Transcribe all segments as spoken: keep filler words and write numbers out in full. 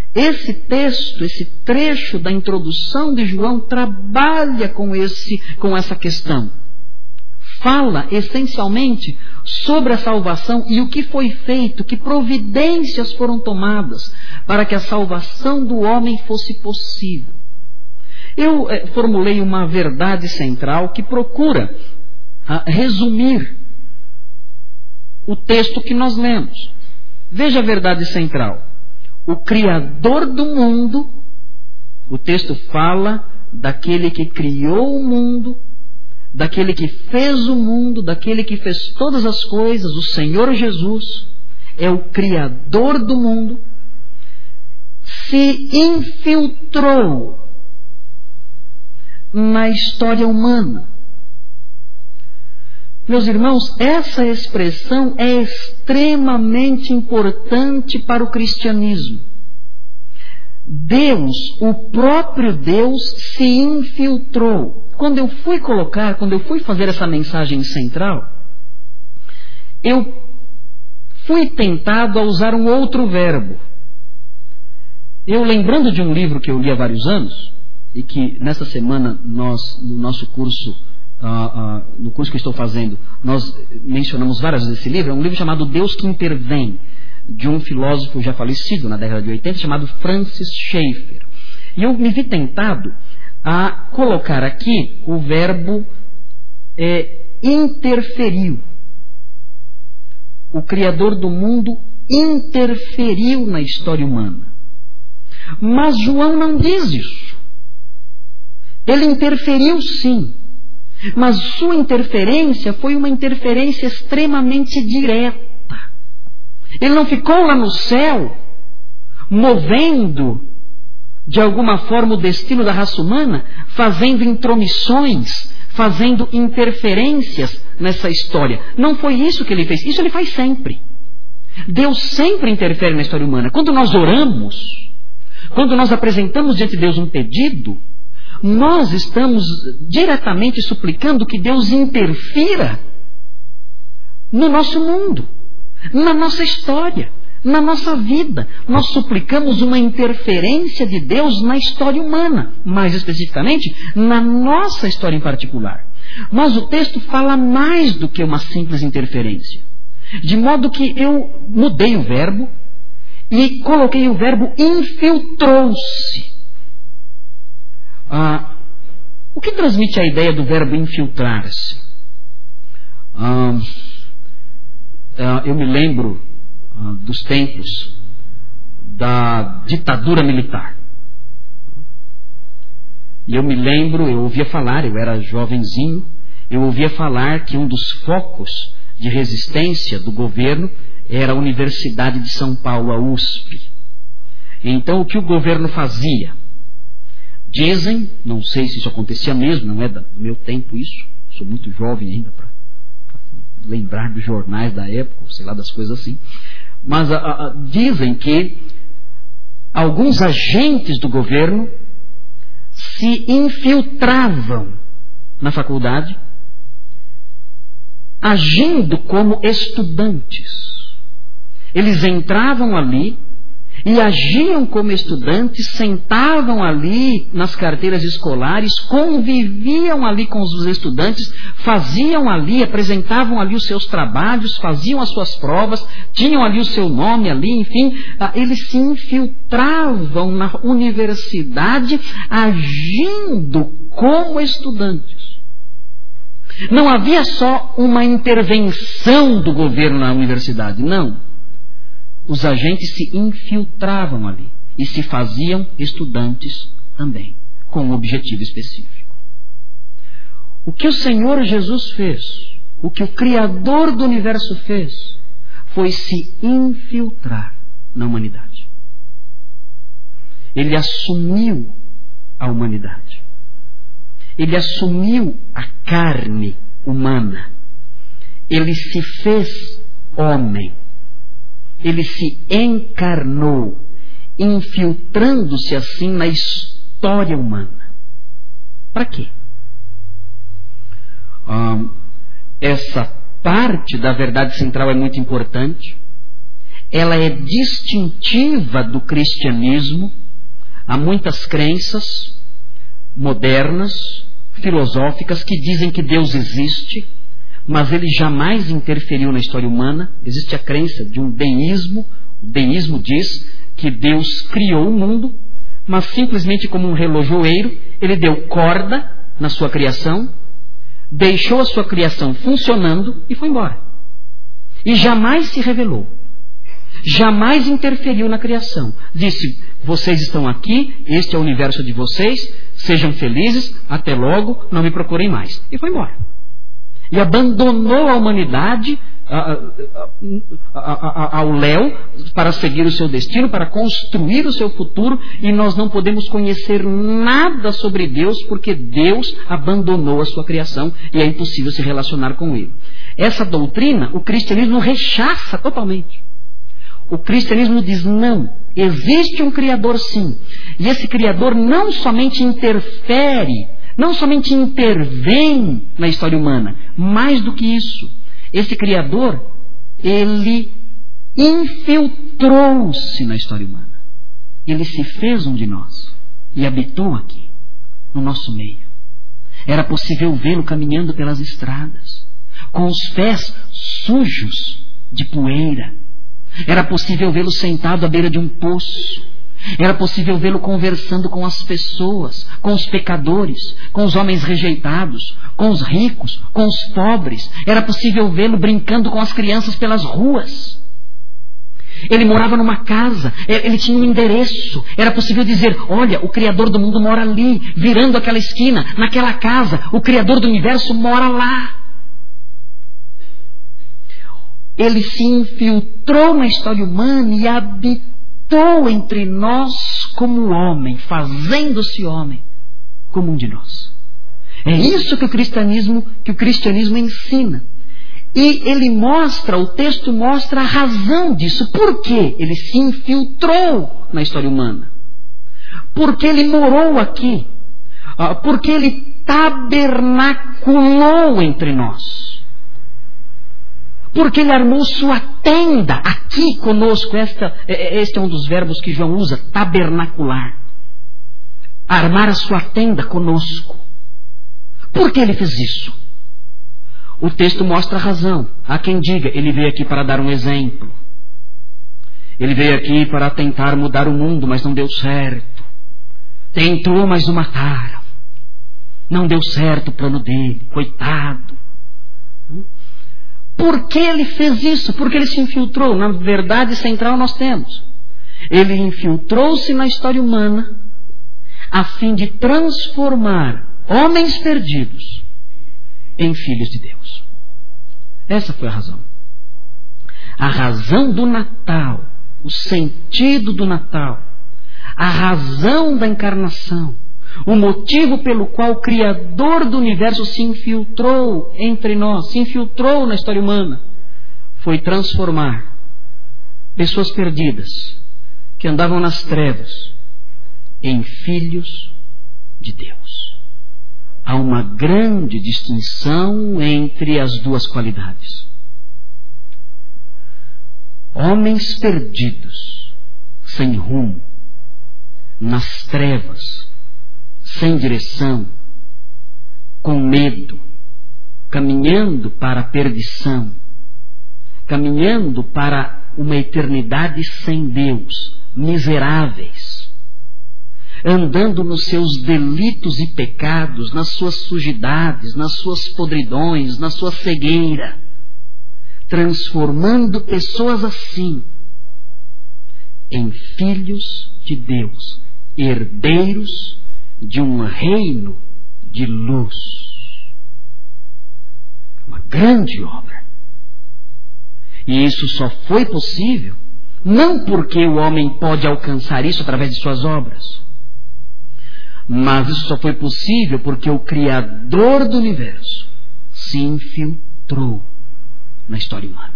Esse texto, esse trecho da introdução de João trabalha com, esse, com essa questão. Fala essencialmente sobre a salvação e o que foi feito, que providências foram tomadas para que a salvação do homem fosse possível. Eu eh, formulei uma verdade central que procura ah, resumir o texto que nós lemos. Veja a verdade central. O Criador do mundo, o texto fala daquele que criou o mundo, daquele que fez o mundo, daquele que fez todas as coisas, o Senhor Jesus, é o Criador do mundo, se infiltrou na história humana. Meus irmãos, essa expressão é extremamente importante para o cristianismo. Deus, o próprio Deus, se infiltrou. Quando eu fui colocar, quando eu fui fazer essa mensagem central, eu fui tentado a usar um outro verbo. Eu, lembrando de um livro que eu li há vários anos, e que nessa semana nós, no nosso curso, uh, uh, no curso que estou fazendo, nós mencionamos várias vezes esse livro, é um livro chamado Deus que Intervém, de um filósofo já falecido na década de oitenta, chamado Francis Schaeffer. E eu me vi tentado a colocar aqui o verbo é, interferiu. O Criador do mundo interferiu na história humana. Mas João não diz isso. Ele interferiu sim, mas sua interferência foi uma interferência extremamente direta. Ele não ficou lá no céu, movendo de alguma forma o destino da raça humana, fazendo intromissões, fazendo interferências nessa história. Não foi isso que ele fez. Isso ele faz sempre. Deus sempre interfere na história humana. Quando nós oramos, quando nós apresentamos diante de Deus um pedido, nós estamos diretamente suplicando que Deus interfira no nosso mundo, na nossa história, na nossa vida. Nós suplicamos uma interferência de Deus na história humana, mais especificamente na nossa história em particular. Mas o texto fala mais do que uma simples interferência. De modo que eu mudei o verbo e coloquei o verbo infiltrou-se. Ah, o que transmite a ideia do verbo infiltrar-se? Ah, ah, eu me lembro ah, dos tempos da ditadura militar. E eu me lembro, eu ouvia falar, eu era jovenzinho, eu ouvia falar que um dos focos de resistência do governo era a Universidade de São Paulo, a U S P. Então o que o governo fazia? Dizem, não sei se isso acontecia mesmo, não é do meu tempo isso, sou muito jovem ainda para lembrar dos jornais da época, sei lá, das coisas assim, mas a, a, dizem que alguns agentes do governo se infiltravam na faculdade, agindo como estudantes. Eles entravam ali e agiam como estudantes, sentavam ali nas carteiras escolares, conviviam ali com os estudantes, faziam ali, apresentavam ali os seus trabalhos, faziam as suas provas, tinham ali o seu nome ali, enfim, eles se infiltravam na universidade, agindo como estudantes. Não havia só uma intervenção do governo na universidade, não. Os agentes se infiltravam ali e se faziam estudantes também, com um objetivo específico. O que o Senhor Jesus fez, o que o Criador do universo fez, foi se infiltrar na humanidade. Ele assumiu a humanidade. Ele assumiu a carne humana. Ele se fez homem. Ele se encarnou, infiltrando-se assim na história humana. Para quê? Hum, essa parte da verdade central é muito importante. ela é distintiva do cristianismo. Há muitas crenças modernas, filosóficas, que dizem que Deus existe, mas ele jamais interferiu na história humana. Existe a crença de um deísmo. O deísmo diz que Deus criou o mundo, mas simplesmente como um relojoeiro, ele deu corda na sua criação, deixou a sua criação funcionando e foi embora. E jamais se revelou. Jamais interferiu na criação. Disse: vocês estão aqui, este é o universo de vocês, sejam felizes, até logo, não me procurem mais. E foi embora. E abandonou a humanidade a, a, a, ao léu para seguir o seu destino, para construir o seu futuro, e nós não podemos conhecer nada sobre Deus porque Deus abandonou a sua criação e é impossível se relacionar com ele. Essa doutrina o cristianismo rechaça totalmente. O cristianismo diz: não, existe um Criador sim. E esse Criador não somente interfere, não somente intervém na história humana, mais do que isso. Esse Criador, ele infiltrou-se na história humana. Ele se fez um de nós e habitou aqui, no nosso meio. Era possível vê-lo caminhando pelas estradas, com os pés sujos de poeira. Era possível vê-lo sentado à beira de um poço. Era possível vê-lo conversando com as pessoas, com os pecadores, com os homens rejeitados, com os ricos, com os pobres. Era possível vê-lo brincando com as crianças pelas ruas. Ele morava numa casa, ele tinha um endereço. Era possível dizer: olha, o Criador do mundo mora ali, virando aquela esquina, naquela casa. O Criador do universo mora lá. Ele se infiltrou na história humana e habitou entre nós como homem, fazendo-se homem como um de nós. É isso que o cristianismo, que o cristianismo ensina. E ele mostra, o texto mostra a razão disso. Por que ele se infiltrou na história humana? Porque ele morou aqui. Porque ele tabernaculou entre nós. Porque ele armou sua tenda aqui conosco. Esta, este é um dos verbos que João usa, tabernacular. Armar a sua tenda conosco. Por que ele fez isso? O texto mostra a razão. Há quem diga: ele veio aqui para dar um exemplo. Ele veio aqui para tentar mudar o mundo, mas não deu certo. Tentou, mas o mataram. Não deu certo o plano dele. Coitado. Por que ele fez isso? Porque ele se infiltrou. Na verdade central nós temos. Ele infiltrou-se na história humana a fim de transformar homens perdidos em filhos de Deus. Essa foi a razão. A razão do Natal, o sentido do Natal, a razão da encarnação, o motivo pelo qual o Criador do universo se infiltrou entre nós, se infiltrou na história humana, foi transformar pessoas perdidas, que andavam nas trevas, em filhos de Deus. Há uma grande distinção entre as duas qualidades. Homens perdidos, sem rumo, nas trevas, sem direção, com medo, caminhando para a perdição, caminhando para uma eternidade sem Deus, miseráveis, andando nos seus delitos e pecados, nas suas sujidades, nas suas podridões, na sua cegueira, transformando pessoas assim em filhos de Deus, herdeiros de um reino de luz. Uma grande obra. E isso só foi possível não porque o homem pode alcançar isso através de suas obras, mas isso só foi possível porque o Criador do universo se infiltrou na história humana.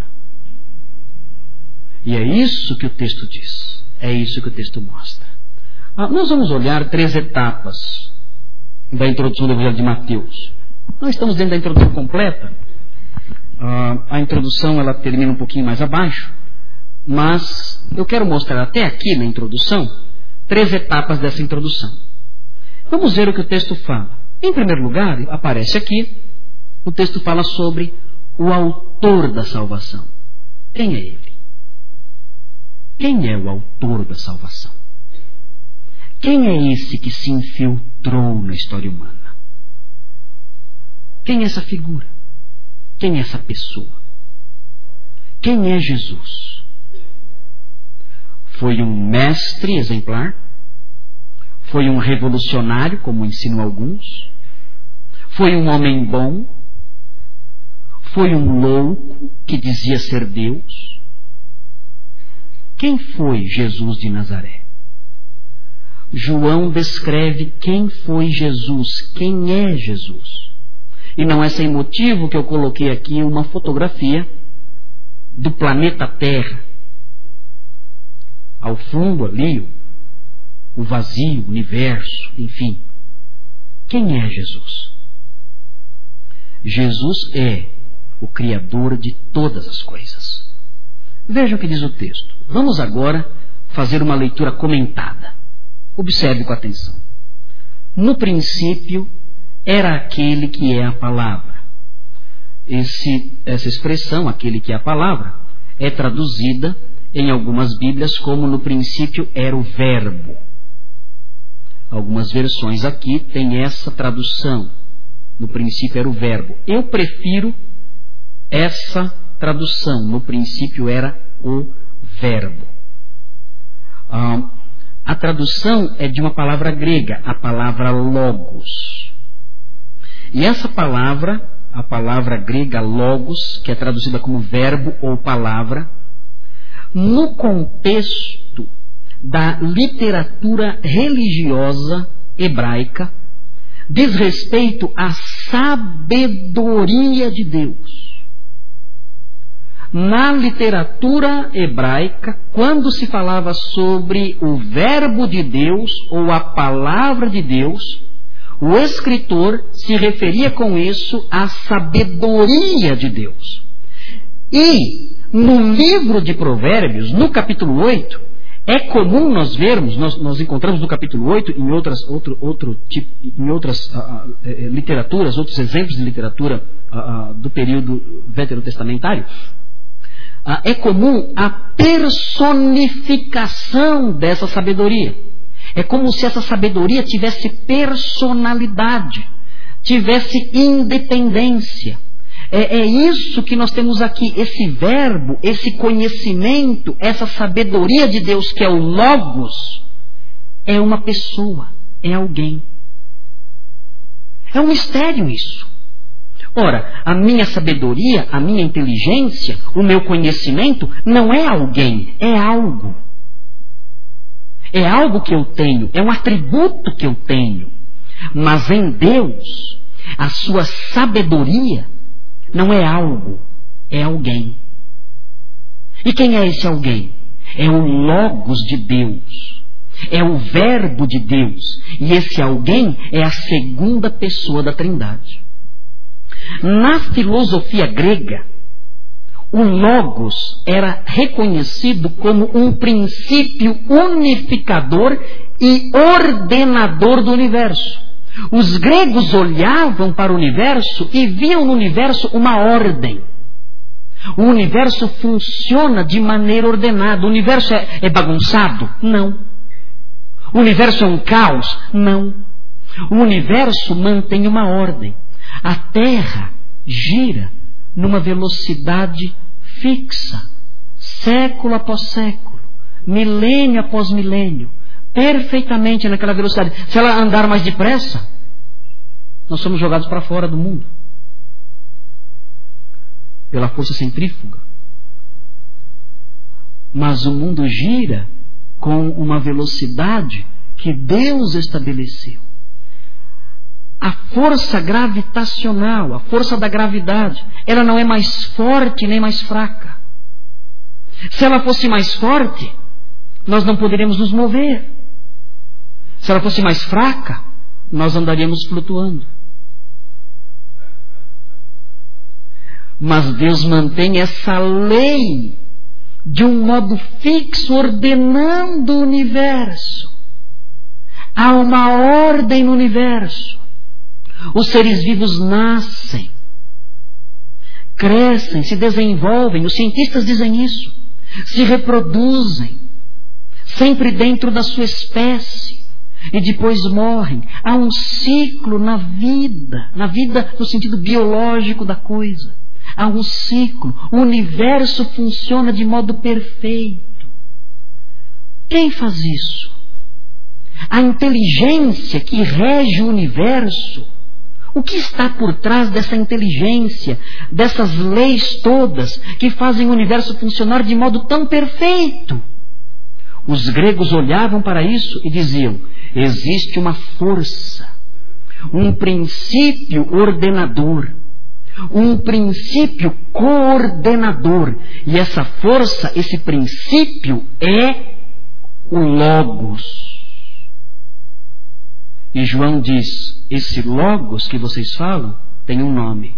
E é isso que o texto diz. É isso que o texto mostra. Ah, nós vamos olhar três etapas da introdução do Evangelho de Mateus. Nós estamos dentro da introdução completa. Ah, a introdução ela termina um pouquinho mais abaixo, Mas eu quero mostrar até aqui na introdução três etapas dessa introdução. Vamos ver o que o texto fala. Em primeiro lugar, aparece aqui, o texto fala sobre o autor da salvação. Quem é ele? Quem é o autor da salvação? Quem é esse que se infiltrou na história humana? Quem é essa figura? Quem é essa pessoa? Quem é Jesus? Foi um mestre exemplar? Foi um revolucionário, como ensinam alguns? Foi um homem bom? Foi um louco que dizia ser Deus? Quem foi Jesus de Nazaré? João descreve quem foi Jesus, quem é Jesus. E não é sem motivo que eu coloquei aqui uma fotografia do planeta Terra. Ao fundo ali, o vazio, o universo, enfim. Quem é Jesus? Jesus é o Criador de todas as coisas. Vejam o que diz o texto. Vamos agora fazer uma leitura comentada. Observe com atenção. No princípio era aquele que é a palavra. Esse, essa expressão, aquele que é a palavra, é traduzida em algumas Bíblias como no princípio era o verbo. Algumas versões aqui têm essa tradução. No princípio era o verbo. Eu prefiro essa tradução. No princípio era o verbo. Ah, a tradução é de uma palavra grega, a palavra logos. E essa palavra, a palavra grega logos, que é traduzida como verbo ou palavra, no contexto da literatura religiosa hebraica, diz respeito à sabedoria de Deus. Na literatura hebraica, quando se falava sobre o verbo de Deus ou a palavra de Deus, o escritor se referia com isso à sabedoria de Deus. E no livro de Provérbios, no capítulo oito, é comum nós vermos, nós, nós encontramos no capítulo oito, em outras, outro, outro tipo, em outras uh, uh, literaturas, outros exemplos de literatura uh, uh, do período veterotestamentário, uh, é comum a personificação dessa sabedoria. É como se essa sabedoria tivesse personalidade, tivesse independência. É, é isso que nós temos aqui, esse verbo, esse conhecimento, essa sabedoria de Deus que é o Logos, é uma pessoa, é alguém. É um mistério isso. Ora, a minha sabedoria, a minha inteligência, o meu conhecimento não é alguém, é algo. É algo que eu tenho, é um atributo que eu tenho. Mas em Deus, a sua sabedoria não é algo, é alguém. E quem é esse alguém? É o Logos de Deus. É o Verbo de Deus. E esse alguém é a segunda pessoa da Trindade. Na filosofia grega, o Logos era reconhecido como um princípio unificador e ordenador do universo. Os gregos olhavam para o universo e viam no universo uma ordem. O universo funciona de maneira ordenada. O universo é, é bagunçado? Não. O universo é um caos? Não. O universo mantém uma ordem. A Terra gira numa velocidade fixa, século após século, milênio após milênio, perfeitamente naquela velocidade. Se ela andar mais depressa, nós somos jogados para fora do mundo pela força centrífuga. Mas o mundo gira com uma velocidade que Deus estabeleceu. A força gravitacional, a força da gravidade, ela não é mais forte nem mais fraca. Se ela fosse mais forte, nós não poderíamos nos mover. Se ela fosse mais fraca, nós andaríamos flutuando. Mas Deus mantém essa lei de um modo fixo, ordenando o universo. Há uma ordem no universo. Os seres vivos nascem, crescem, se desenvolvem, os cientistas dizem isso, se reproduzem, sempre dentro da sua espécie, e depois morrem. Há um ciclo na vida, na vida no sentido biológico da coisa. Há um ciclo. O universo funciona de modo perfeito. Quem faz isso? A inteligência que rege o universo. O que está por trás dessa inteligência, dessas leis todas que fazem o universo funcionar de modo tão perfeito? Os gregos olhavam para isso e diziam: existe uma força, um princípio ordenador, um princípio coordenador. E essa força, esse princípio é o Logos. E João diz: esse Logos que vocês falam tem um nome.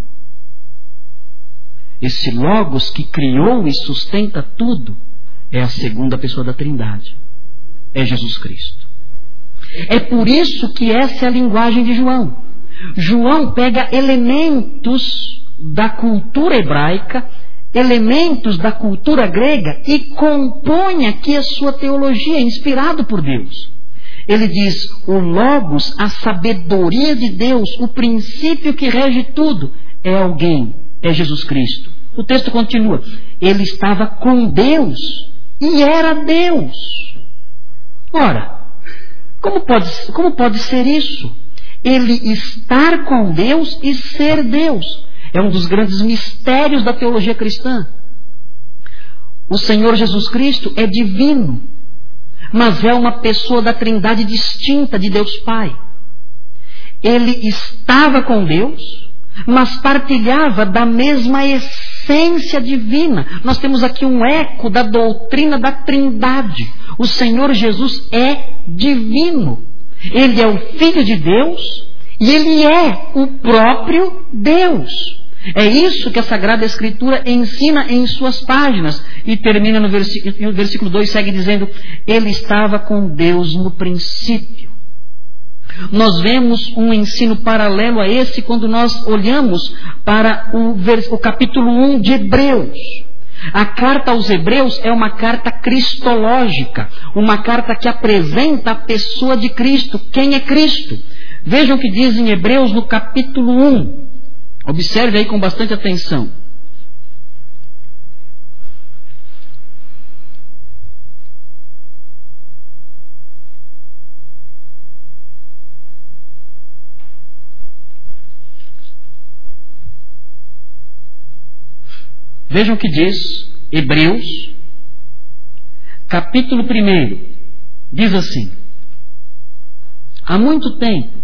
Esse Logos que criou e sustenta tudo é a segunda pessoa da Trindade. É Jesus Cristo. É por isso que essa é a linguagem de João. João pega elementos da cultura hebraica, elementos da cultura grega e compõe aqui a sua teologia, inspirado por Deus. Ele diz: o Logos, a sabedoria de Deus, o princípio que rege tudo, é alguém, é Jesus Cristo. O texto continua: ele estava com Deus e era Deus. Ora, como pode, como pode ser isso? Ele estar com Deus e ser Deus. É um dos grandes mistérios da teologia cristã. O Senhor Jesus Cristo é divino, mas é uma pessoa da Trindade distinta de Deus Pai. Ele estava com Deus, mas partilhava da mesma essência divina. Nós temos aqui um eco da doutrina da Trindade. O Senhor Jesus é divino. Ele é o Filho de Deus e Ele é o próprio Deus. É isso que a Sagrada Escritura ensina em suas páginas. E termina no versículo, e o versículo dois segue dizendo: ele estava com Deus no princípio. Nós vemos um ensino paralelo a esse quando nós olhamos para o, vers, o capítulo um de Hebreus. A carta aos Hebreus é uma carta cristológica, uma carta que apresenta a pessoa de Cristo. Quem é Cristo? Vejam o que diz em Hebreus no capítulo um. Observe aí com bastante atenção. Vejam o que diz Hebreus, capítulo um. Diz assim: há muito tempo,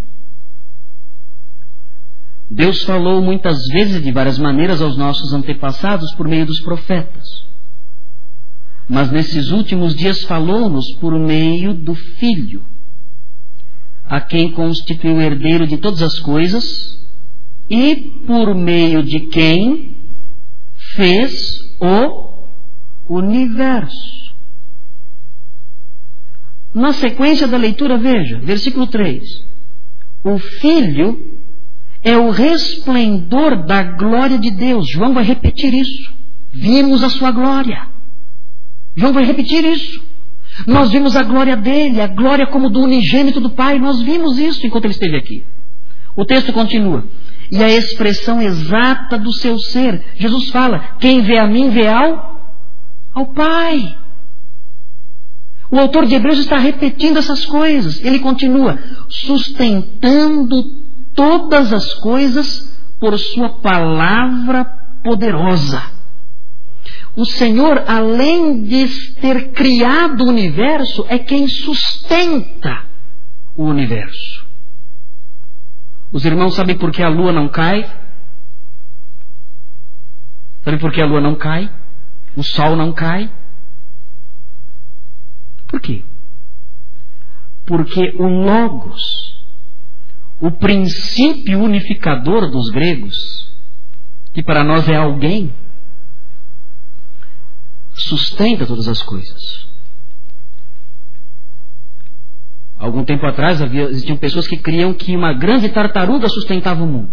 Deus falou muitas vezes e de várias maneiras aos nossos antepassados por meio dos profetas. Mas nesses últimos dias falou-nos por meio do Filho, a quem constituiu o herdeiro de todas as coisas e por meio de quem fez o universo. Na sequência da leitura, veja, versículo três. O Filho é o resplendor da glória de Deus. João vai repetir isso. Vimos a sua glória. João vai repetir isso. Nós vimos a glória dele, a glória como do unigênito do Pai. Nós vimos isso enquanto ele esteve aqui. O texto continua: e a expressão exata do seu ser. Jesus fala: quem vê a mim vê ao, ao Pai. O autor de Hebreus está repetindo essas coisas. Ele continua: sustentando todas as coisas por sua palavra poderosa. O Senhor, além de ter criado o universo, é quem sustenta o universo. Os irmãos sabem por que a lua não cai? Sabem por que a lua não cai? O sol não cai? Por quê? Porque o Logos, o princípio unificador dos gregos, que para nós é alguém, sustenta todas as coisas. Algum tempo atrás havia, existiam pessoas que criam que uma grande tartaruga sustentava o mundo.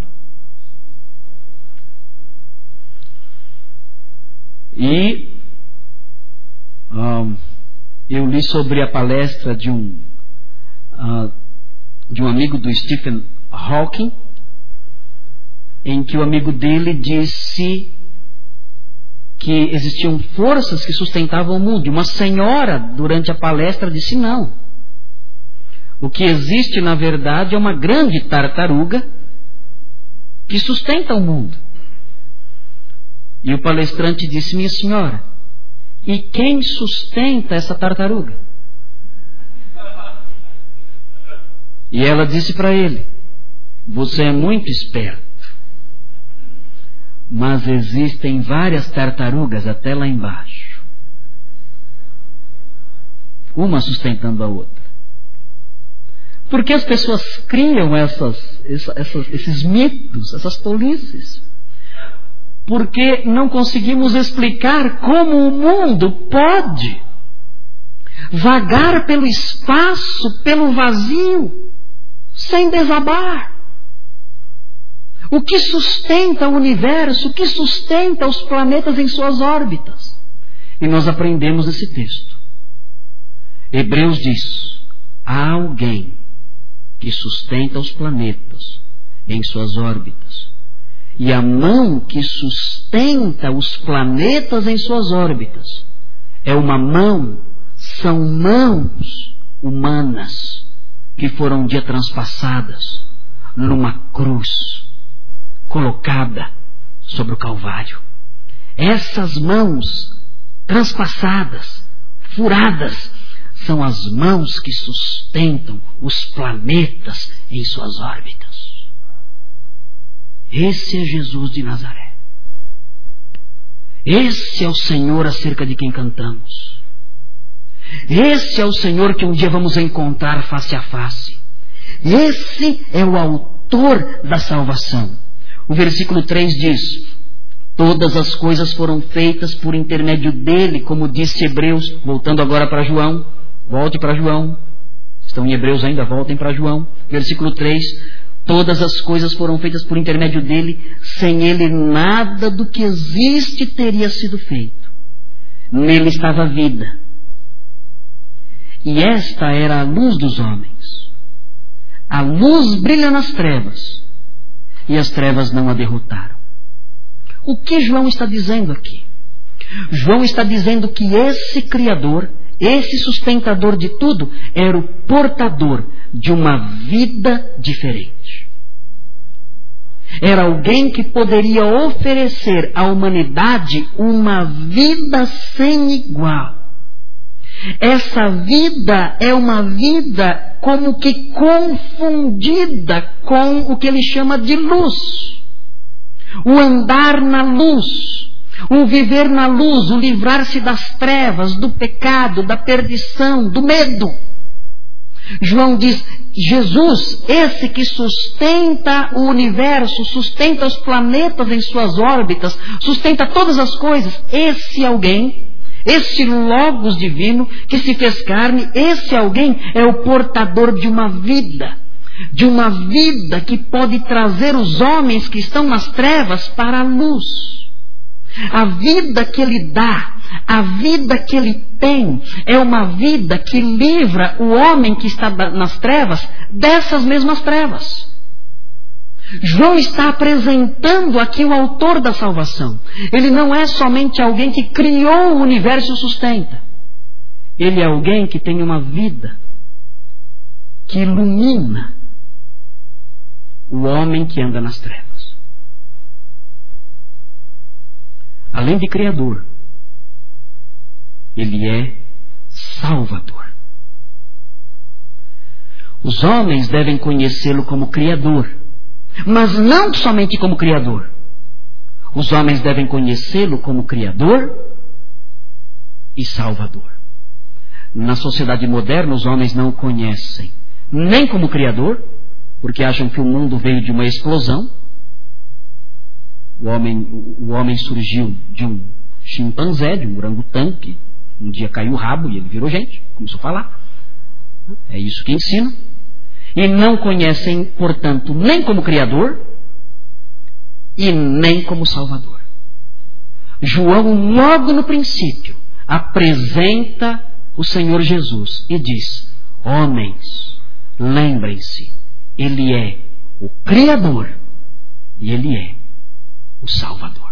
E um, eu li sobre a palestra de um, uh, de um amigo do Stephen Hawking, em que o amigo dele disse que existiam forças que sustentavam o mundo. E uma senhora, durante a palestra, disse não. O que existe, na verdade, é uma grande tartaruga que sustenta o mundo. E o palestrante disse, minha senhora, e quem sustenta essa tartaruga? E ela disse para ele, você é muito esperto, mas existem várias tartarugas até lá embaixo, uma sustentando a outra. Porque as pessoas criam essas, essas, esses mitos, essas tolices? Porque não conseguimos explicar como o mundo pode vagar pelo espaço, pelo vazio, sem desabar. O que sustenta o universo, o que sustenta os planetas em suas órbitas? E nós aprendemos esse texto. Hebreus diz, há alguém que sustenta os planetas em suas órbitas. E a mão que sustenta os planetas em suas órbitas é uma mão, são mãos humanas que foram um dia transpassadas numa cruz colocada sobre o Calvário. Essas mãos transpassadas, furadas, são as mãos que sustentam os planetas em suas órbitas. Esse é Jesus de Nazaré. Esse é o Senhor acerca de quem cantamos. Esse é o Senhor que um dia vamos encontrar face a face. Esse é o autor da salvação. O versículo três diz, todas as coisas foram feitas por intermédio dele, como disse Hebreus, voltando agora para João. Volte para João. Estão em Hebreus ainda, voltem para João. Versículo três. Todas as coisas foram feitas por intermédio dele. Sem ele nada do que existe teria sido feito. Nele estava a vida. E esta era a luz dos homens. A luz brilha nas trevas. E as trevas não a derrotaram. O que João está dizendo aqui? João está dizendo que esse Criador, esse sustentador de tudo, era o portador de uma vida diferente. Era alguém que poderia oferecer à humanidade uma vida sem igual. Essa vida é uma vida como que confundida com o que ele chama de luz. O andar na luz, o viver na luz, o livrar-se das trevas, do pecado, da perdição, do medo. João diz, Jesus, esse que sustenta o universo, sustenta os planetas em suas órbitas, sustenta todas as coisas, esse alguém, esse Logos divino que se fez carne, esse alguém é o portador de uma vida, de uma vida que pode trazer os homens que estão nas trevas para a luz. A vida que ele dá, a vida que ele tem, é uma vida que livra o homem que está nas trevas dessas mesmas trevas. João está apresentando aqui o autor da salvação. Ele não é somente alguém que criou o universo e o sustenta. Ele é alguém que tem uma vida que ilumina o homem que anda nas trevas. Além de Criador, ele é Salvador. Os homens devem conhecê-lo como Criador, mas não somente como Criador. Os homens devem conhecê-lo como Criador e Salvador. Na sociedade moderna, os homens não o conhecem nem como Criador, porque acham que o mundo veio de uma explosão. O homem, o homem surgiu de um chimpanzé, de um orangotango, que um dia caiu o rabo e ele virou gente, começou a falar. É isso que ensina. E não conhecem, portanto, nem como Criador e nem como Salvador. João, logo no princípio, apresenta o Senhor Jesus e diz: homens, lembrem-se, Ele é o Criador e Ele é o Salvador.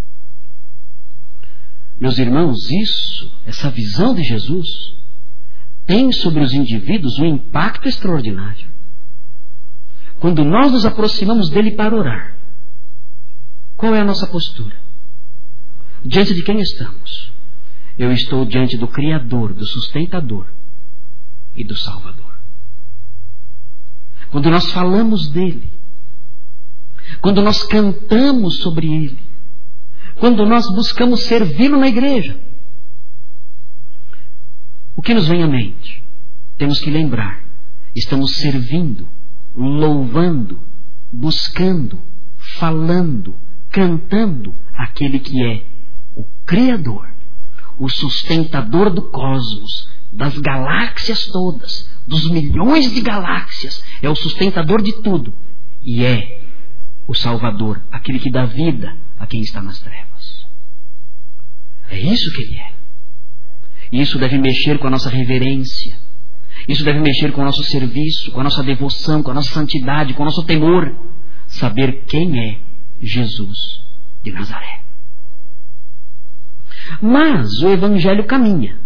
Meus irmãos, isso, essa visão de Jesus, tem sobre os indivíduos um impacto extraordinário. Quando nós nos aproximamos dele para orar, qual é a nossa postura? Diante de quem estamos? Eu estou diante do Criador, do Sustentador e do Salvador. Quando nós falamos dele, quando nós cantamos sobre ele, quando nós buscamos servi-lo na igreja, o que nos vem à mente? Temos que lembrar, estamos servindo, louvando, buscando, falando, cantando aquele que é o Criador, o sustentador do cosmos, das galáxias todas, dos milhões de galáxias, é o sustentador de tudo e é o Salvador, aquele que dá vida a quem está nas trevas. É isso que Ele é. E isso deve mexer com a nossa reverência. Isso deve mexer com o nosso serviço, com a nossa devoção, com a nossa santidade, com o nosso temor. Saber quem é Jesus de Nazaré. Mas o Evangelho caminha.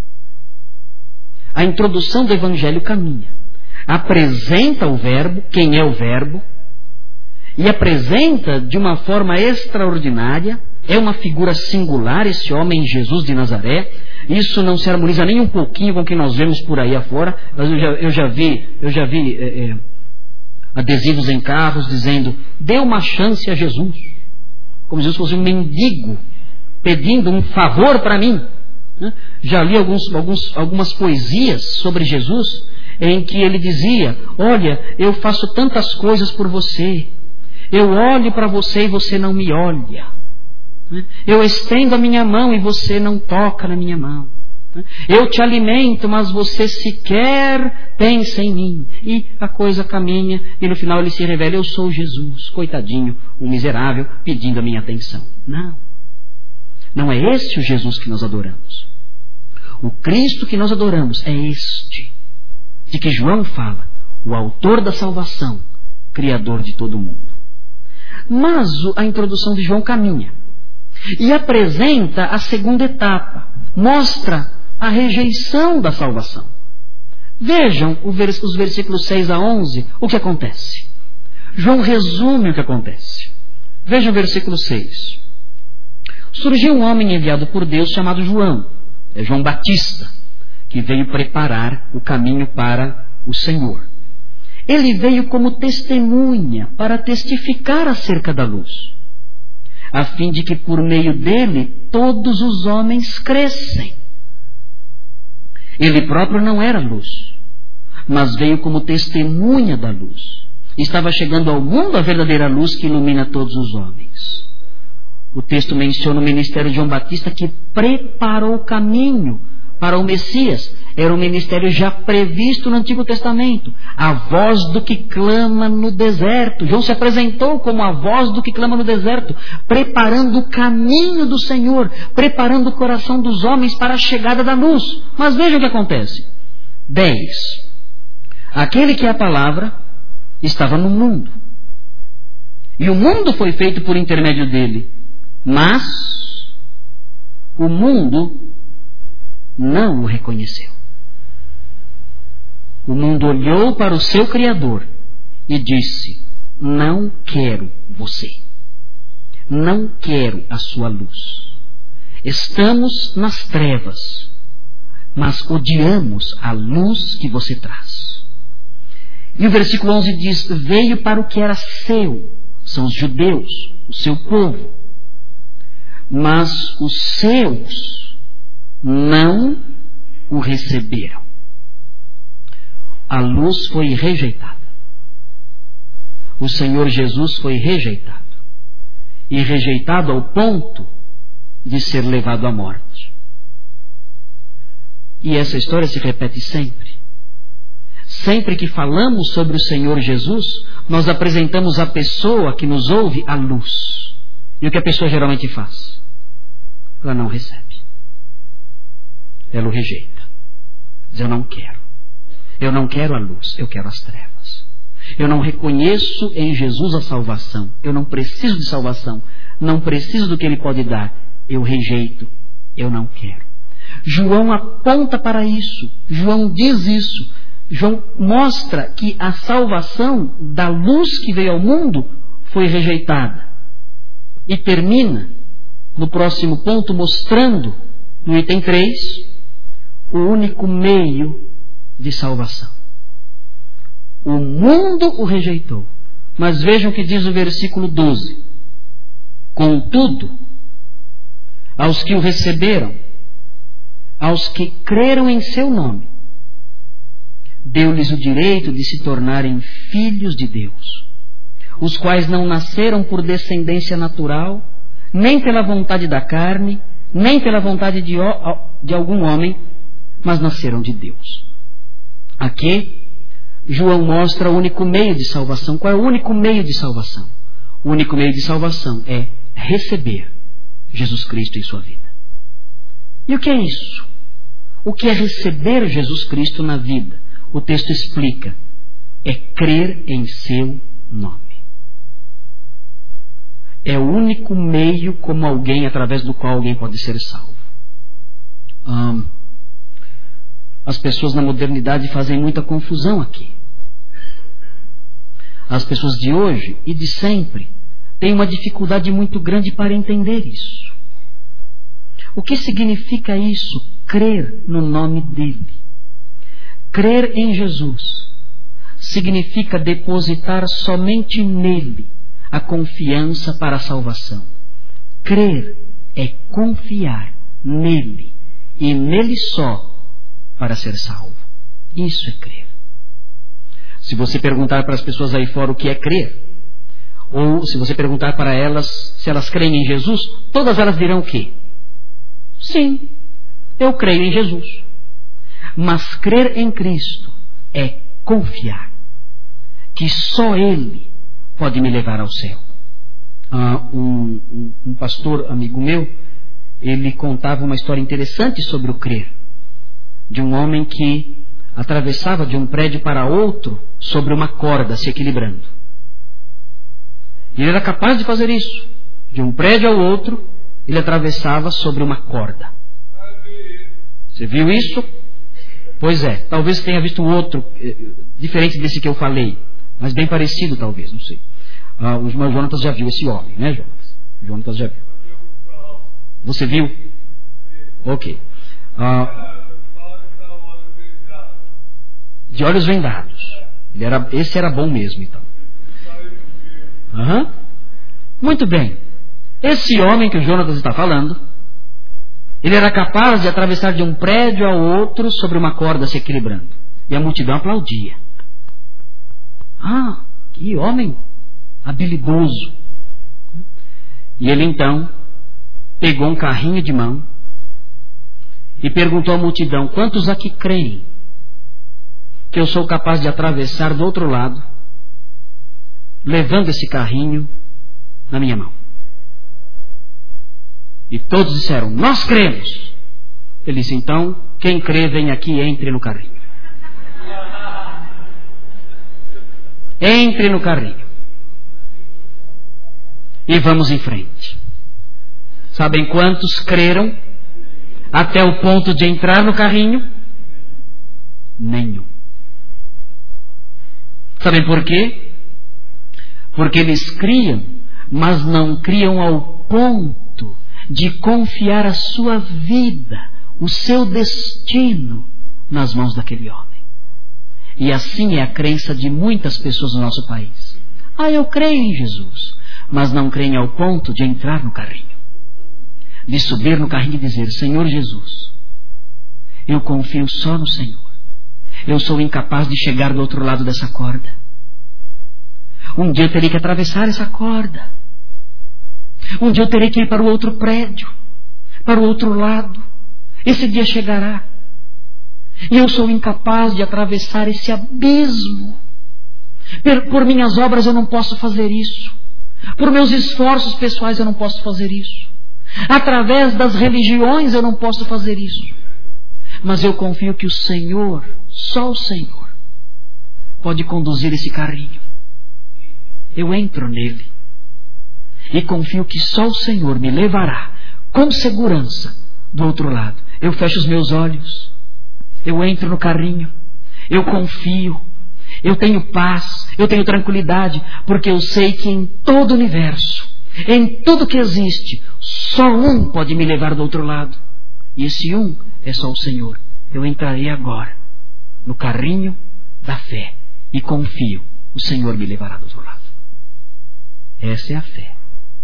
A introdução do Evangelho caminha. Apresenta o Verbo, quem é o Verbo, e apresenta de uma forma extraordinária. É uma figura singular esse homem, Jesus de Nazaré. Isso não se harmoniza nem um pouquinho com o que nós vemos por aí afora. Eu já, eu já vi, eu já vi é, é, adesivos em carros dizendo: dê uma chance a Jesus. Como se Jesus fosse um mendigo pedindo um favor para mim. Já li alguns, alguns, algumas poesias sobre Jesus em que ele dizia: olha, eu faço tantas coisas por você, eu olho para você e você não me olha, eu estendo a minha mão e você não toca na minha mão, eu te alimento, mas você sequer pensa em mim. E a coisa caminha e no final ele se revela: eu sou Jesus, coitadinho, um miserável, pedindo a minha atenção. Não, não é esse o Jesus que nós adoramos. O Cristo que nós adoramos é este, de que João fala, o autor da salvação, criador de todo o mundo. Mas a introdução de João caminha e apresenta a segunda etapa, mostra a rejeição da salvação. Vejam os versículos seis a onze, o que acontece. João resume o que acontece. Vejam o versículo seis. Surgiu um homem enviado por Deus chamado João, é João Batista, que veio preparar o caminho para o Senhor. Ele veio como testemunha para testificar acerca da luz, a fim de que por meio dele todos os homens crescem. Ele próprio não era luz, mas veio como testemunha da luz. Estava chegando ao mundo a verdadeira luz que ilumina todos os homens. O texto menciona o ministério de João Batista, que preparou o caminho para o Messias. Era um ministério já previsto no Antigo Testamento. A voz do que clama no deserto. João se apresentou como a voz do que clama no deserto, preparando o caminho do Senhor, preparando o coração dos homens para a chegada da luz. Mas veja o que acontece. dez. Aquele que é a palavra estava no mundo, e o mundo foi feito por intermédio dele, mas o mundo não o reconheceu. O mundo olhou para o seu Criador e disse: não quero você, não quero a sua luz. Estamos nas trevas, mas odiamos a luz que você traz. E o versículo onze diz: veio para o que era seu, são os judeus, o seu povo, mas os seus não o receberam. A luz foi rejeitada. O Senhor Jesus foi rejeitado. E rejeitado ao ponto de ser levado à morte. E essa história se repete sempre. Sempre que falamos sobre o Senhor Jesus, nós apresentamos à pessoa que nos ouve a luz. E o que a pessoa geralmente faz? Ela não recebe. Ela o rejeita. Diz: eu não quero. Eu não quero a luz, eu quero as trevas. Eu não reconheço em Jesus a salvação. Eu não preciso de salvação. Não preciso do que Ele pode dar. Eu rejeito. Eu não quero. João aponta para isso. João diz isso. João mostra que a salvação da luz que veio ao mundo foi rejeitada. E termina no próximo ponto mostrando, no item três, o único meio de salvação. O mundo o rejeitou. Mas vejam o que diz o versículo doze. Contudo, aos que o receberam, aos que creram em seu nome, deu-lhes o direito de se tornarem filhos de Deus, os quais não nasceram por descendência natural, nem pela vontade da carne, nem pela vontade de, de algum homem, mas nasceram de Deus. Aqui, João mostra o único meio de salvação. Qual é o único meio de salvação? O único meio de salvação é receber Jesus Cristo em sua vida. E o que é isso? O que é receber Jesus Cristo na vida? O texto explica. É crer em seu nome. É o único meio como alguém, através do qual alguém pode ser salvo. Hum, as pessoas na modernidade fazem muita confusão aqui. As pessoas de hoje e de sempre têm uma dificuldade muito grande para entender isso. O que significa isso? Crer no nome dele. Crer em Jesus significa depositar somente nele a confiança para a salvação. Crer é confiar nele e nele só para ser salvo. Isso é crer. Se você perguntar para as pessoas aí fora o que é crer, ou se você perguntar para elas se elas creem em Jesus, todas elas dirão o quê? Sim, eu creio em Jesus. Mas crer em Cristo é confiar que só Ele pode me levar ao céu. Ah, um, um, um pastor amigo meu, ele contava uma história interessante sobre o crer. De um homem que atravessava de um prédio para outro sobre uma corda, se equilibrando. E ele era capaz de fazer isso. De um prédio ao outro, ele atravessava sobre uma corda. Você viu isso? Pois é, talvez tenha visto outro, diferente desse que eu falei, mas bem parecido talvez, não sei. Ah, o irmão Jonatas já viu esse homem, né, Jonatas? O Jonatas já viu. Você viu? Ok. Ah, de olhos vendados. Ele era, esse era bom mesmo, então. Uhum. Muito bem. Esse homem que o Jonatas está falando, ele era capaz de atravessar de um prédio ao outro sobre uma corda se equilibrando. E a multidão aplaudia. Ah, que homem habilidoso. E ele então pegou um carrinho de mão e perguntou à multidão: quantos aqui creem que eu sou capaz de atravessar do outro lado, levando esse carrinho na minha mão? E todos disseram: nós cremos. Ele disse: então, quem crê, vem aqui e entre no carrinho. Entre no carrinho. E vamos em frente. Sabem quantos creram até o ponto de entrar no carrinho? Nenhum. Sabem por quê? Porque eles criam, mas não criam ao ponto de confiar a sua vida, o seu destino, nas mãos daquele homem. E assim é a crença de muitas pessoas no nosso país. Ah, eu creio em Jesus, mas não creem ao ponto de entrar no carrinho, de subir no carrinho e dizer: Senhor Jesus, eu confio só no Senhor. Eu sou incapaz de chegar do outro lado dessa corda. Um dia eu terei que atravessar essa corda. Um dia eu terei que ir para o outro prédio. para o outro lado. Esse dia chegará. E eu sou incapaz de atravessar esse abismo. Por minhas obras eu não posso fazer isso. Por meus esforços pessoais eu não posso fazer isso. Através das religiões eu não posso fazer isso. Mas eu confio que o Senhor, só o Senhor, pode conduzir esse carrinho. Eu entro nele. E confio que só o Senhor me levará com segurança do outro lado. Eu fecho os meus olhos. Eu entro no carrinho. Eu confio. Eu tenho paz. Eu tenho tranquilidade. Porque eu sei que em todo o universo, em tudo que existe, só um pode me levar do outro lado. E esse um é só o Senhor. Eu entrarei agora no carrinho da fé. E confio. O Senhor me levará do outro lado. Essa é a fé.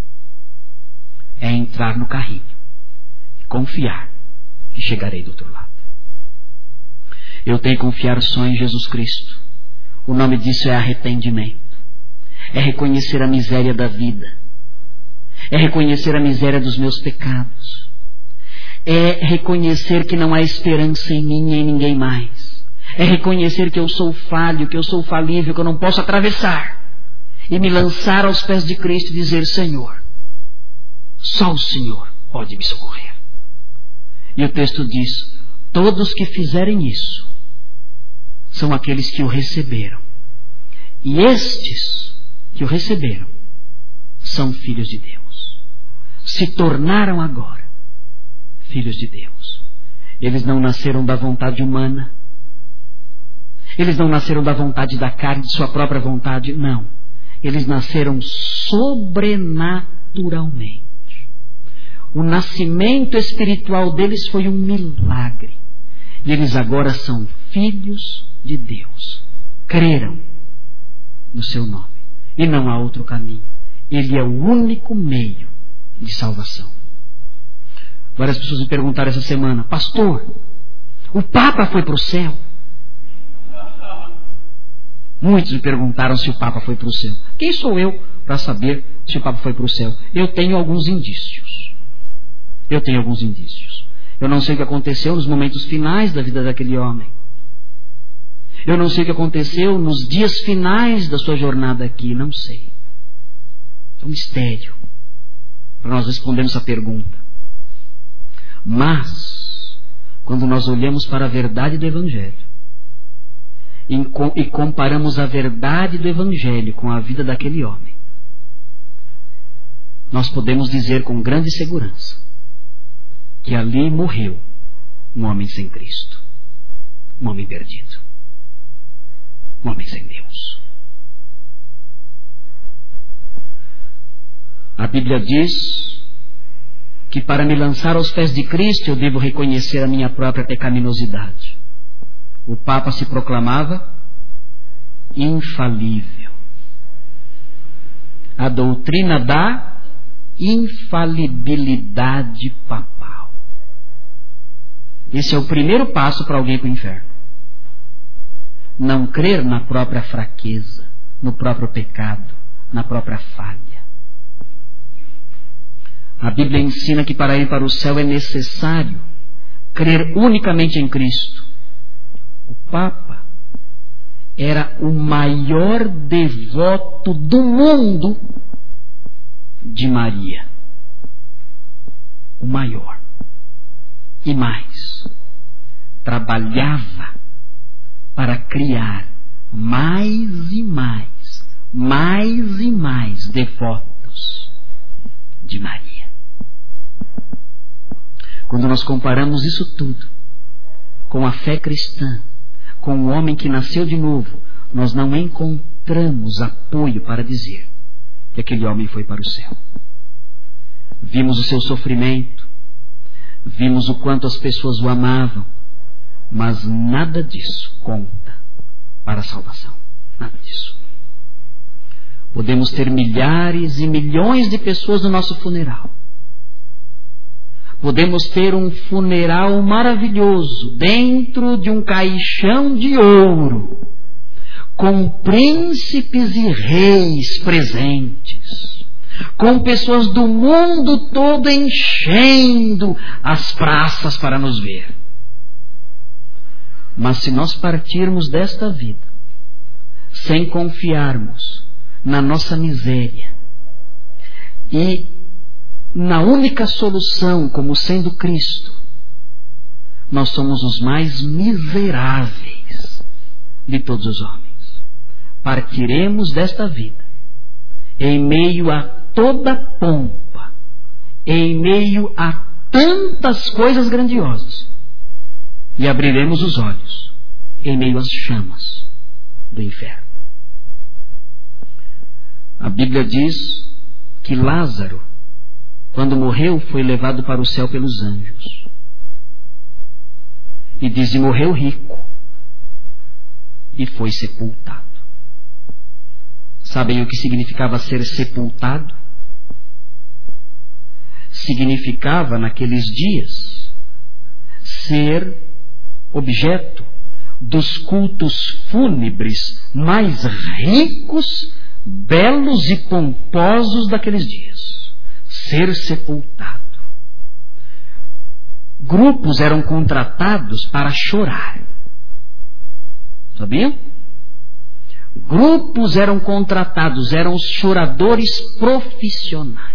É entrar no carrinho e confiar que chegarei do outro lado. Eu tenho que confiar só em Jesus Cristo. O nome disso é arrependimento. É reconhecer a miséria da vida. É reconhecer a miséria dos meus pecados. É reconhecer que não há esperança em mim e em ninguém mais. É reconhecer que eu sou falho, que eu sou falível, que eu não posso atravessar. E me lançar aos pés de Cristo e dizer: Senhor, só o Senhor pode me socorrer. E o texto diz: todos que fizerem isso são aqueles que o receberam. E estes que o receberam são filhos de Deus. Se tornaram agora filhos de Deus. Eles não nasceram da vontade humana. Eles não nasceram da vontade da carne, de sua própria vontade. Não. Eles nasceram sobrenaturalmente. O nascimento espiritual deles foi um milagre. E eles agora são filhos de Deus. Creram no seu nome. E não há outro caminho. Ele é o único meio de salvação. Várias pessoas me perguntaram essa semana: pastor, o Papa foi para o céu? Muitos me perguntaram se o Papa foi para o céu. Quem sou eu para saber se o Papa foi para o céu? Eu tenho alguns indícios. Eu tenho alguns indícios. Eu não sei o que aconteceu nos momentos finais da vida daquele homem. Eu não sei o que aconteceu nos dias finais da sua jornada aqui. Não sei. É um mistério para nós respondermos essa pergunta. Mas, quando nós olhamos para a verdade do Evangelho e comparamos a verdade do Evangelho com a vida daquele homem, nós podemos dizer com grande segurança que ali morreu um homem sem Cristo, um homem perdido, um homem sem Deus. A Bíblia diz que para me lançar aos pés de Cristo eu devo reconhecer a minha própria pecaminosidade. O Papa se proclamava infalível. A doutrina da infalibilidade papal. Esse é o primeiro passo para alguém para o inferno. Não crer na própria fraqueza, no próprio pecado, na própria falha. A Bíblia ensina que para ir para o céu é necessário crer unicamente em Cristo. O Papa era o maior devoto do mundo de Maria. O maior. E mais, trabalhava para criar mais e mais, mais e mais devotos de Maria. Quando nós comparamos isso tudo com a fé cristã, com o homem que nasceu de novo, nós não encontramos apoio para dizer que aquele homem foi para o céu. Vimos o seu sofrimento, vimos o quanto as pessoas o amavam, mas nada disso conta para a salvação. Nada disso. Podemos ter milhares e milhões de pessoas no nosso funeral. Podemos ter um funeral maravilhoso dentro de um caixão de ouro, com príncipes e reis presentes, com pessoas do mundo todo enchendo as praças para nos ver. Mas se nós partirmos desta vida sem confiarmos na nossa miséria e na única solução como sendo Cristo, nós somos os mais miseráveis de todos os homens. Partiremos desta vida em meio a toda pompa, em meio a tantas coisas grandiosas, e abriremos os olhos em meio às chamas do inferno. A Bíblia diz que Lázaro, quando morreu, foi levado para o céu pelos anjos. E diz, e morreu rico, e foi sepultado. Sabem o que significava ser sepultado? Significava, naqueles dias, ser objeto dos cultos fúnebres mais ricos, belos e pomposos daqueles dias. Ser sepultado. Grupos eram contratados para chorar. Sabiam? Grupos eram contratados, eram os choradores profissionais.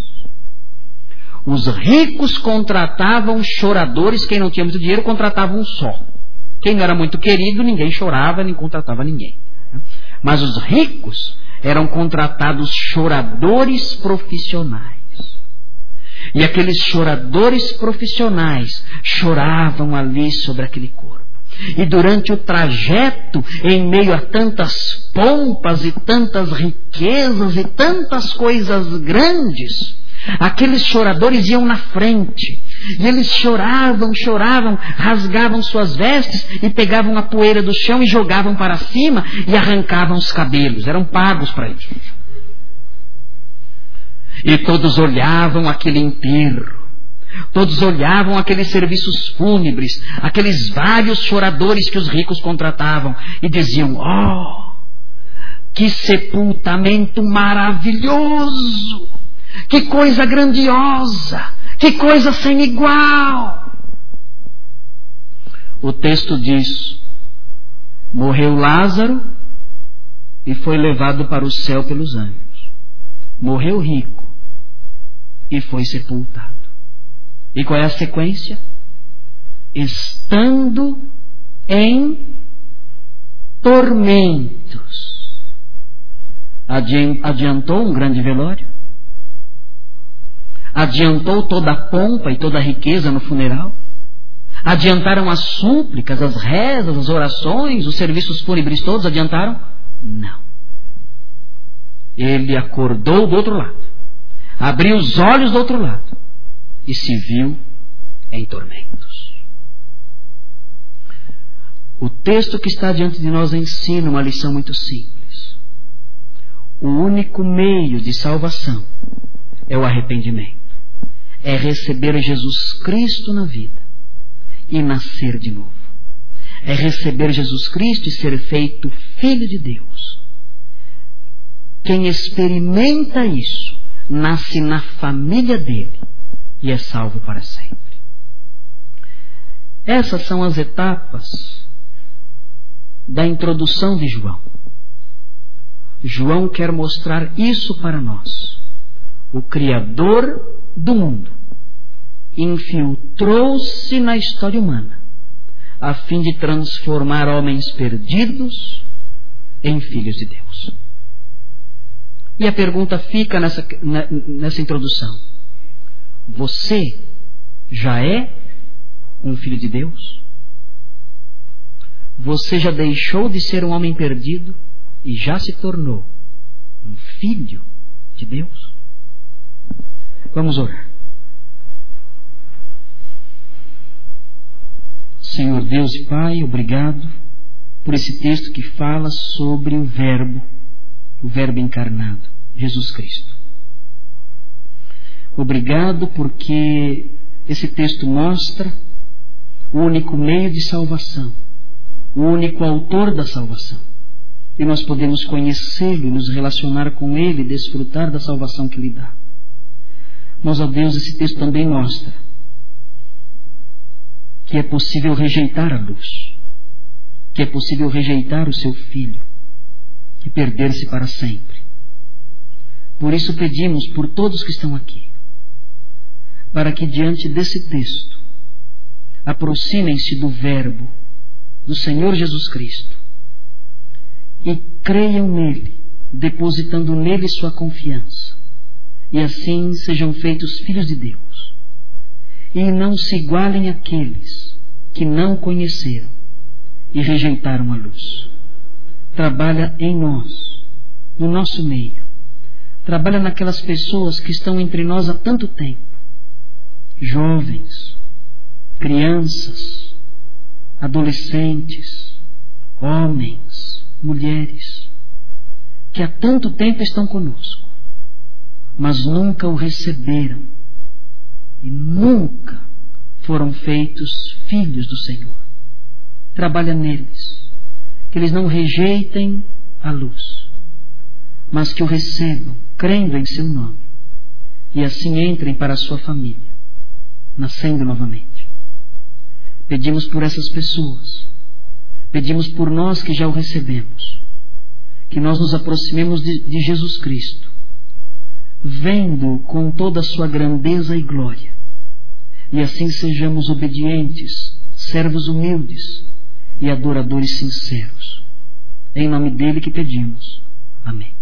Os ricos contratavam choradores, quem não tinha muito dinheiro contratava um só. Quem não era muito querido, ninguém chorava, nem contratava ninguém. Mas os ricos eram contratados choradores profissionais. E aqueles choradores profissionais choravam ali sobre aquele corpo. E durante o trajeto, em meio a tantas pompas e tantas riquezas e tantas coisas grandes, aqueles choradores iam na frente. E eles choravam, choravam, rasgavam suas vestes e pegavam a poeira do chão e jogavam para cima e arrancavam os cabelos. Eram pagos para isso. E todos olhavam aquele enterro. Todos olhavam aqueles serviços fúnebres, aqueles vários choradores que os ricos contratavam e diziam, oh, que sepultamento maravilhoso, que coisa grandiosa, que coisa sem igual. O texto diz, morreu Lázaro e foi levado para o céu pelos anjos. Morreu rico e foi sepultado. E qual é a sequência? Estando em tormentos. Adiantou um grande velório? Adiantou toda a pompa e toda a riqueza no funeral? Adiantaram as súplicas, as rezas, as orações, os serviços fúnebres todos? Adiantaram? Não. Ele acordou do outro lado, abriu os olhos do outro lado e se viu em tormentos. O texto que está diante de nós ensina uma lição muito simples. O único meio de salvação é o arrependimento. É receber Jesus Cristo na vida e nascer de novo. É receber Jesus Cristo e ser feito filho de Deus. Quem experimenta isso, nasce na família dele e é salvo para sempre. Essas são as etapas da introdução de João. João quer mostrar isso para nós. O Criador do mundo infiltrou-se na história humana a fim de transformar homens perdidos em filhos de Deus. E a pergunta fica nessa, nessa introdução. Você já é um filho de Deus? Você já deixou de ser um homem perdido e já se tornou um filho de Deus? Vamos orar. Senhor Deus e Pai, obrigado por esse texto que fala sobre o Verbo, o Verbo encarnado, Jesus Cristo. Obrigado porque esse texto mostra o único meio de salvação, o único autor da salvação, e nós podemos conhecê-lo, nos relacionar com ele, desfrutar da salvação que lhe dá. Mas, ó Deus, esse texto também mostra que é possível rejeitar a luz, que é possível rejeitar o seu filho e perder-se para sempre. Por isso pedimos por todos que estão aqui, para que diante desse texto aproximem-se do Verbo, do Senhor Jesus Cristo, e creiam nele, depositando nele sua confiança, e assim sejam feitos filhos de Deus, e não se igualem àqueles que não conheceram e rejeitaram a luz. Trabalha em nós, no nosso meio, trabalha naquelas pessoas que estão entre nós há tanto tempo, jovens, crianças, adolescentes, homens, mulheres, que há tanto tempo estão conosco, mas nunca o receberam e nunca foram feitos filhos do Senhor. Trabalha neles, que eles não rejeitem a luz, mas que o recebam, crendo em seu nome, e assim entrem para a sua família, nascendo novamente. Pedimos por essas pessoas, pedimos por nós que já o recebemos, que nós nos aproximemos de, de Jesus Cristo, vendo com toda a sua grandeza e glória, e assim sejamos obedientes, servos humildes e adoradores sinceros. É em nome dele que pedimos. Amém.